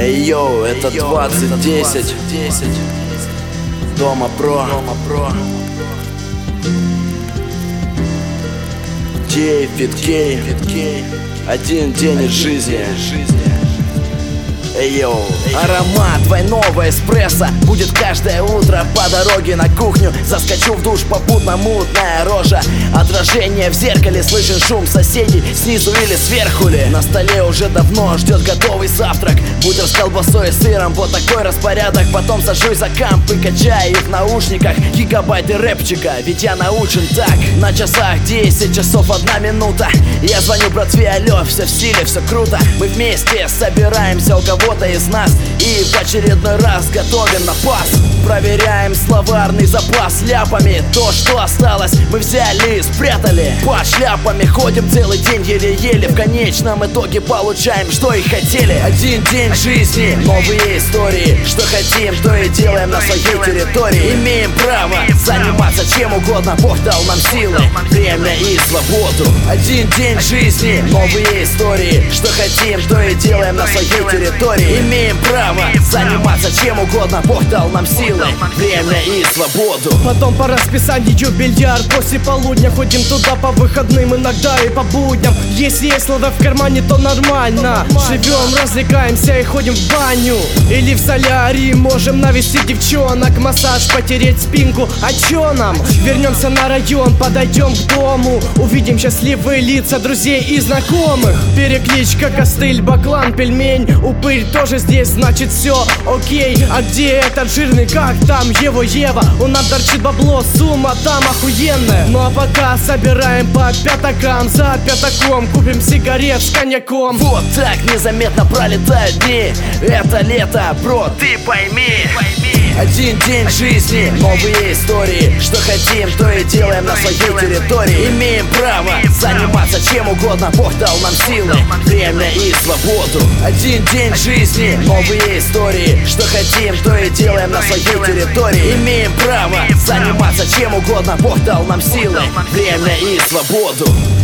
Эй, йоу, это 2010. Дома Про. Кей, Фит Кей. Один день из жизни. Эй, йоу. Аромат двойного эспрессо будет каждое утро по дороге на кухню. Заскочу в душ, попутно мутная рожа. Отражение в зеркале, слышен шум соседей снизу или сверху ли. На столе уже давно ждет готовый завтрак. Бутер с колбасой и сыром, вот такой распорядок. Потом сажусь за комп и качаю в наушниках гигабайты рэпчика, ведь я научен так. На часах 10 часов 1 минута. Я звоню братве, алло, все в силе, все круто. Мы вместе собираемся у кого-то из нас и в очередной раз готовим на пас. Проверяем словарный запас ляпами. То, что осталось, мы взяли и спрятали. Под шляпами ходим целый день еле-еле. В конечном итоге получаем, что и хотели. Один день жизни, новые истории. Что хотим, то и делаем на своей территории. Имеем право заниматься чем угодно. Бог дал нам силы, время и свободу. Один день жизни, новые истории. Что хотим, то и делаем на своей территории. Имеем право заниматься чем угодно. Бог дал нам силы, время и свободу. Потом по расписанию бильярд. После полудня ходим туда по выходным, иногда и по будням. Если есть слово в кармане, то нормально. Живем, развлекаемся и ходим в баню. Или в солярий можем навести девчонок. Массаж, потереть спинку. А чё нам? Вернемся на район, подойдем к дому. Увидим счастливые лица друзей и знакомых. Перекличка, костыль, баклан, пельмень. Упырь тоже здесь, значит все окей. А где этот жирный, как там его Ева? У нас торчит бабло, сумма там охуенная. Ну а пока собираем по пятакам. За пятаком купим сигарет с коньяком. Вот так незаметно пролетают дни. Это лето, бро, ты пойми. Один день жизни, новые истории. Что хотим, то и делаем на своей территории. Имеем право заниматься чем угодно. Бог дал нам силы, время и свободу. Один день жизни, новые истории. Что хотим, то и делаем на своей территории. Имеем право заниматься чем угодно. Бог дал нам силы, время и свободу.